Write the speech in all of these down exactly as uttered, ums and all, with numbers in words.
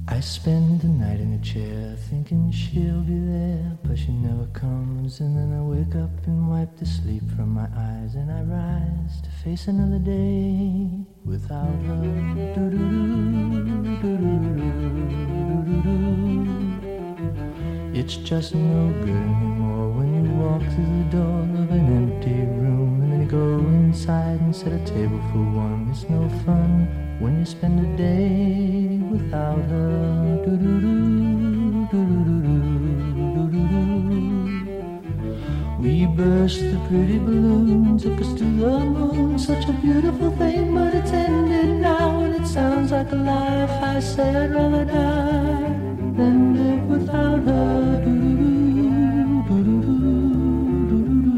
I spend the night in a chair thinking she'll be there, but she never comes. And then I wake up and wipe the sleep from my eyes, and I rise to face another day without her. Do-do-do, do-do-do-do-do-do. It's just no good anymore when you walk through the door of an empty room, and then you go inside and set a table for one. It's no fun when you spend a day without her. Do-do-do, do-do-do-do, do-do-do. We burst the pretty balloon, took us to the moon, such a beautiful thing, but it's ended now, and it sounds like a life. I say I'd rather die than live without her. Do-do-do, do-do-do, do-do-do.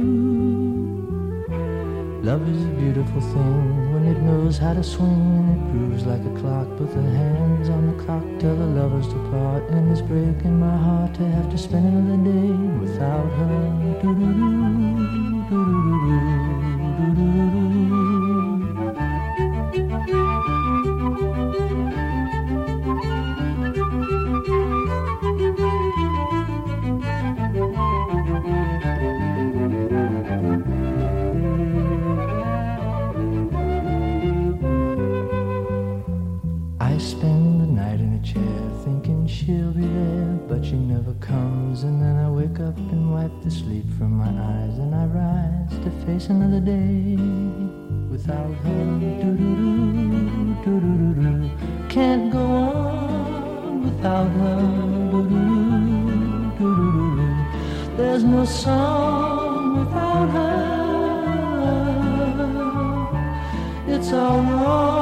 Love is a beautiful thing when it knows how to swing, and it grooves like a clock, but the hands on the clock tell the lovers to part, and it's breaking my heart to have to spend another day without her. Do-do-do, do-do-do-do, do-do-do-do. I spend the night in a chair thinking she'll be there, but she never comes. And then I wake up and wipe the sleep from my eyes, and I rise to face another day without her. Do-do-do, do-do-do-do. Can't go on without her. Do-do-do, do-do-do-do. There's no song without her. It's all wrong